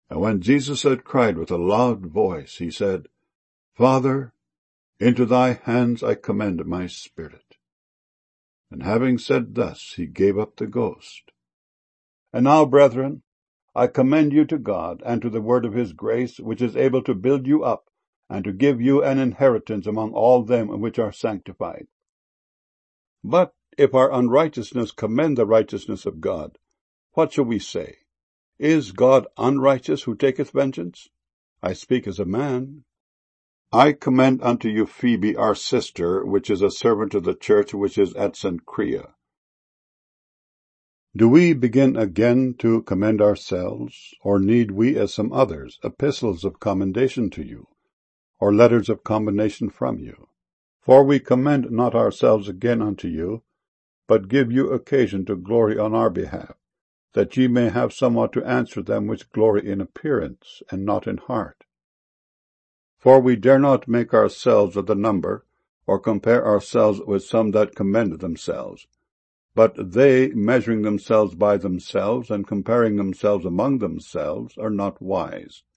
And when Jesus had cried with a loud voice, he said, Father, into thy hands I commend my spirit. And having said thus, he gave up the ghost. And now, brethren, I commend you to God and to the word of his grace, which is able to build you up and to give you an inheritance among all them which are sanctified. But if our unrighteousness commend the righteousness of God, what shall we say? Is God unrighteous who taketh vengeance? I speak as a man. I commend unto you Phoebe our sister, which is a servant of the church which is at Cenchrea. Do we begin again to commend ourselves, or need we, as some others, epistles of commendation to you, or letters of commendation from you? For we commend not ourselves again unto you, but give you occasion to glory on our behalf, that ye may have somewhat to answer them which glory in appearance, and not in heart. For we dare not make ourselves of the number, or compare ourselves with some that commend themselves. But they, measuring themselves by themselves, and comparing themselves among themselves, are not wise.